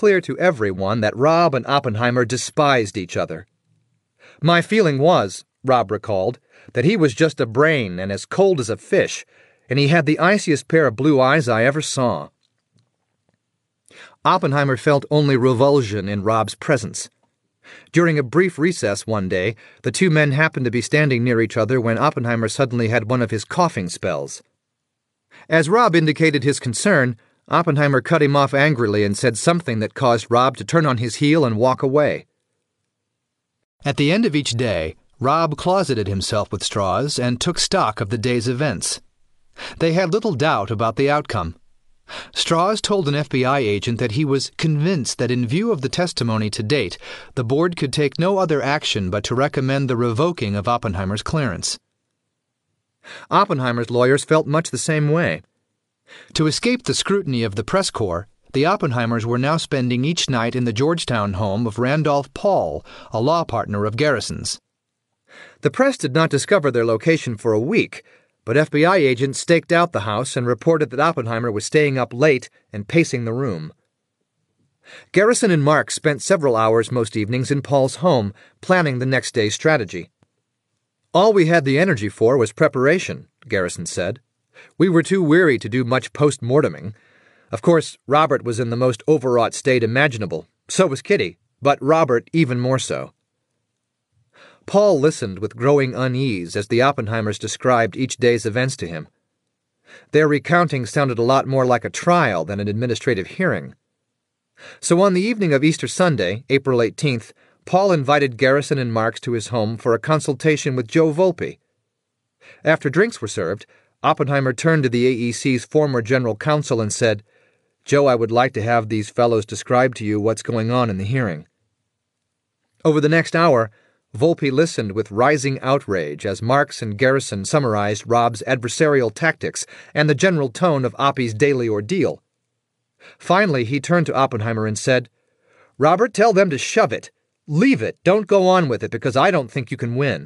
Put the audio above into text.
clear to everyone that Rob and Oppenheimer despised each other. "My feeling was," Rob recalled, "that he was just a brain and as cold as a fish, and he had the iciest pair of blue eyes I ever saw." Oppenheimer felt only revulsion in Rob's presence. During a brief recess one day, the two men happened to be standing near each other when Oppenheimer suddenly had one of his coughing spells. As Rob indicated his concern, Oppenheimer cut him off angrily and said something that caused Rob to turn on his heel and walk away. At the end of each day, Rob closeted himself with Strauss and took stock of the day's events. They had little doubt about the outcome. Strauss told an FBI agent that he was convinced that in view of the testimony to date, the board could take no other action but to recommend the revoking of Oppenheimer's clearance. Oppenheimer's lawyers felt much the same way. To escape the scrutiny of the press corps, the Oppenheimers were now spending each night in the Georgetown home of Randolph Paul, a law partner of Garrison's. The press did not discover their location for a week, but FBI agents staked out the house and reported that Oppenheimer was staying up late and pacing the room. Garrison and Marks spent several hours most evenings in Paul's home, planning the next day's strategy. "All we had the energy for was preparation," Garrison said. "We were too weary to do much post-morteming. Of course, Robert was in the most overwrought state imaginable. So was Kitty, but Robert even more so." Paul listened with growing unease as the Oppenheimers described each day's events to him. Their recounting sounded a lot more like a trial than an administrative hearing. So on the evening of Easter Sunday, April 18th, Paul invited Garrison and Marks to his home for a consultation with Joe Volpe. After drinks were served, Oppenheimer turned to the AEC's former general counsel and said, "Joe, I would like to have these fellows describe to you what's going on in the hearing." Over the next hour, Volpe listened with rising outrage as Marks and Garrison summarized Rob's adversarial tactics and the general tone of Oppie's daily ordeal. Finally, he turned to Oppenheimer and said, "Robert, tell them to shove it. Leave it. Don't go on with it because I don't think you can win."